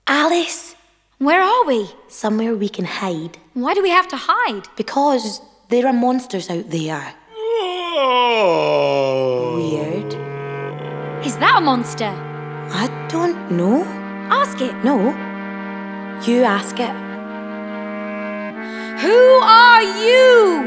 Alice, Where are we? somewhere we can hide. Why do we have to hide? Because there are monsters out there. Oh. Weird. Is that a monster? I don't know. Ask it. No. You ask it. Who are you?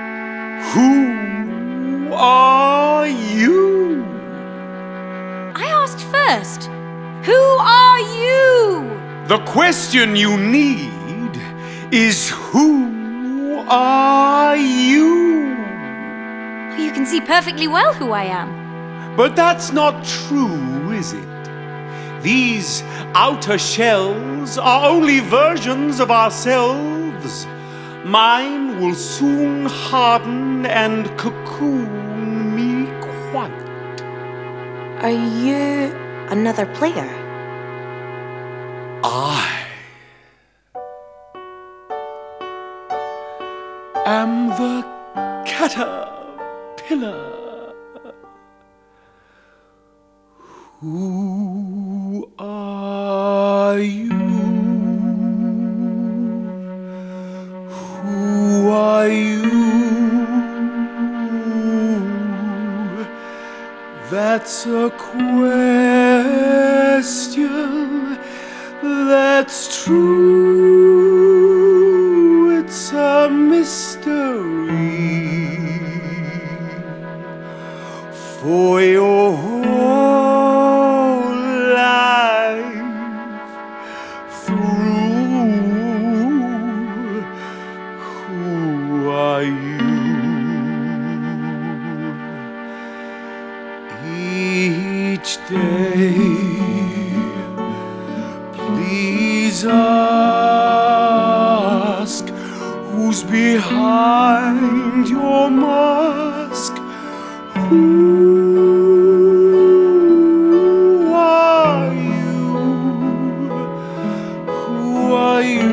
Who are you? I asked first. Who are you? The question you need is who are you? You can see perfectly well who I am. But that's not true, is it? These outer shells are only versions of ourselves. Mine will soon harden and cocoon me quite. Are you another player? I am the caterpillar. Who are you? Who are you? That's a question that's true. It's a mystery for your whole life through. Who are you? Each day, please ask who's behind your mask. Who are you? Who are you?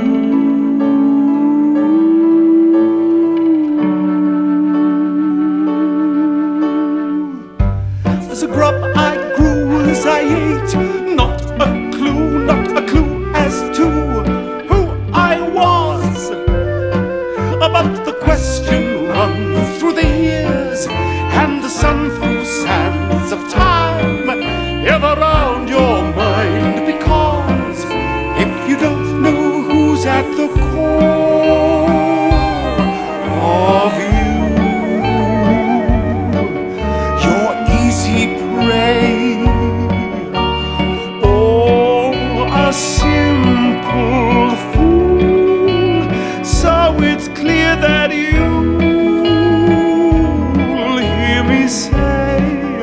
As a grub I grew as I ate, not a clue as to who I was. But the question runs through the years and the sun through sands of time ever round your mind, because if you don't know who's at the core of you, you're easy prey, or a simple fool. So it's clear that you'll hear me say,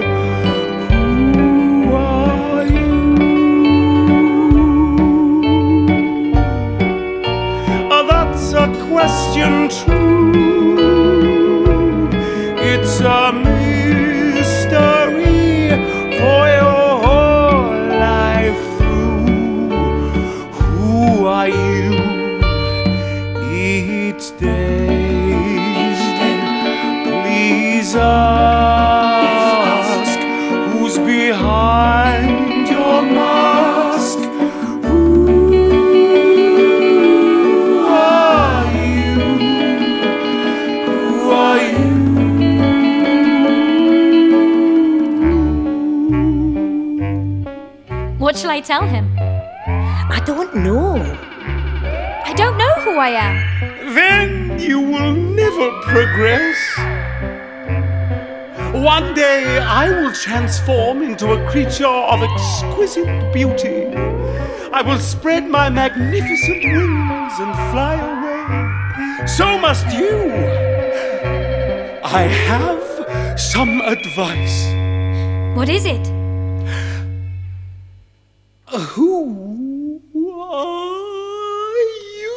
who are you? That's a question true. It's a mystery for your whole life through. Who are you? Each day, please ask who's behind your mask. Who are you? Who are you? What shall I tell him? I don't know. I don't know who I am. Then you will never progress. One day I will transform into a creature of exquisite beauty. I will spread my magnificent wings and fly away. So must you. I have some advice. What is it? Who are you?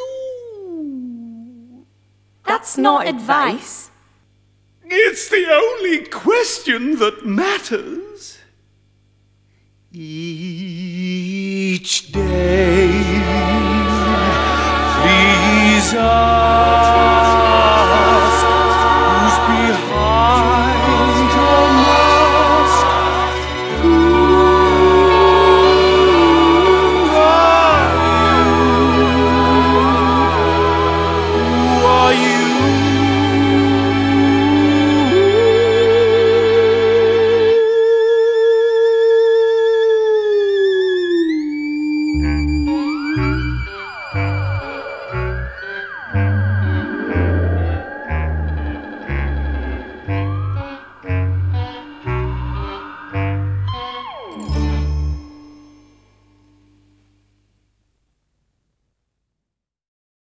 That's not advice. It's the only question that matters. Each day, please ask